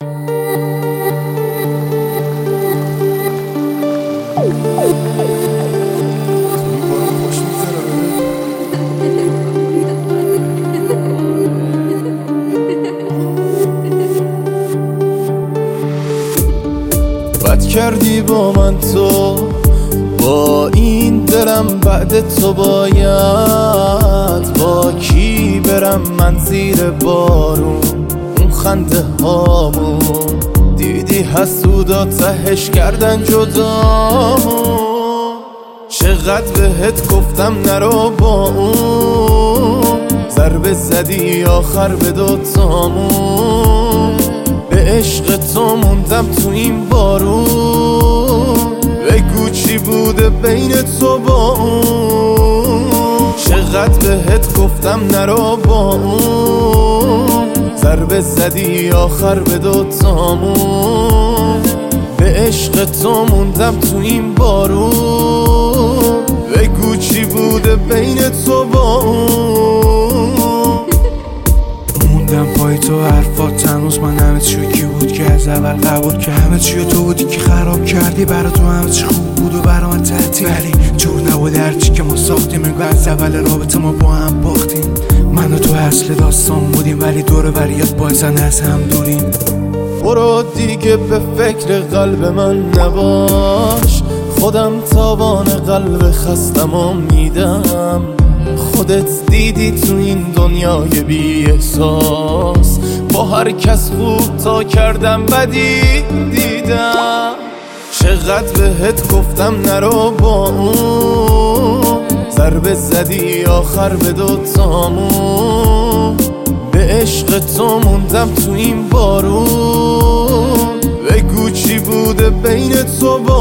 بد کردی با من تو، با این دلم بعد تو باید با کی برم من زیر بارون؟ اون خنده هامون دیدی حسودا تهش کردن جدامون. چقدر بهت گفتم نرو با اون، ضربه زدی آخر به دوتامون. به عشق تو موندم تو این بارون، بگو چی بوده بین تو با اون؟ چقدر بهت گفتم نرو با اون، ضربه زدی آخر به دوتامون. به عشق تو موندم تو این بارون، بگو چی بوده بین تو با اون؟ موندم پای تو حرفات هنوز، من همه چیو کی بود که از اول قبول که همه چیو تو بودی که خراب کردی. برا تو همه چی خوب بود و برا من تعطیل، ولی جور نبود هرچی که ما ساختیم. انگار از اول رابطه ما با هم باختیم. من و تو اصل داستان بودیم، ولی دور بریات بایزن از هم دوریم. برو دیگه به فکر قلب من نباش، خودم تاوان قلب خستم و میدم. خودت دیدی تو این دنیای بی احساس، با هر کس خوب تا کردم بدی دیدم. چقدر بهت گفتم نرو با اون، ضربه زدی آخر به دوتامون. به عشق تو موندم تو این بارون، بگو چی بوده بین تو با